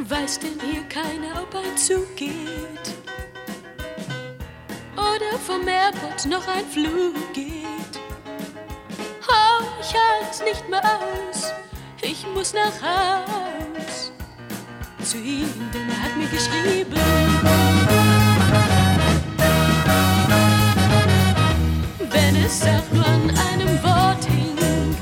Weiß denn hier keiner, ob ein Zug geht? Oder vom Airport noch ein Flug geht? Oh, ich halt's nicht mehr aus, ich muss nach Haus. Zu ihm, denn er hat mir geschrieben. Wenn es auch nur an einem Wort hing,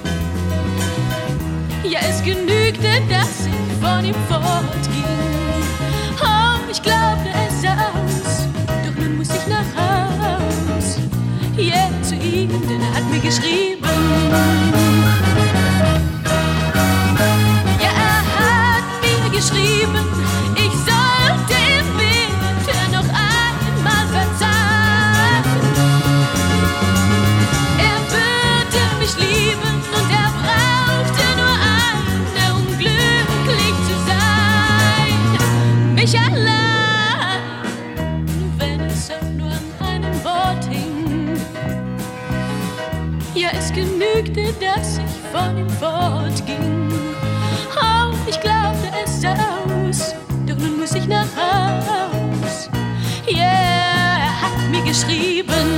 ja, es genügte, dass ich von ihm fortging. Oh, ich glaubte es aus, doch nun muss ich nach Haus. Yeah, zu ihm, denn er hat mir geschrieben. Ja, er hat mir geschrieben, ich sollte ihm bitte noch einmal verzeihen. Er würde mich lieben und er brauchte nur eine, um glücklich zu sein. Mich allein, wenn es auch nur an einem Wort hing. Ja, es genügte, dass ich von ihm fortging. Oh, ich glaubte es aus, doch nun muss ich nach Haus. Yeah, er hat mir geschrieben.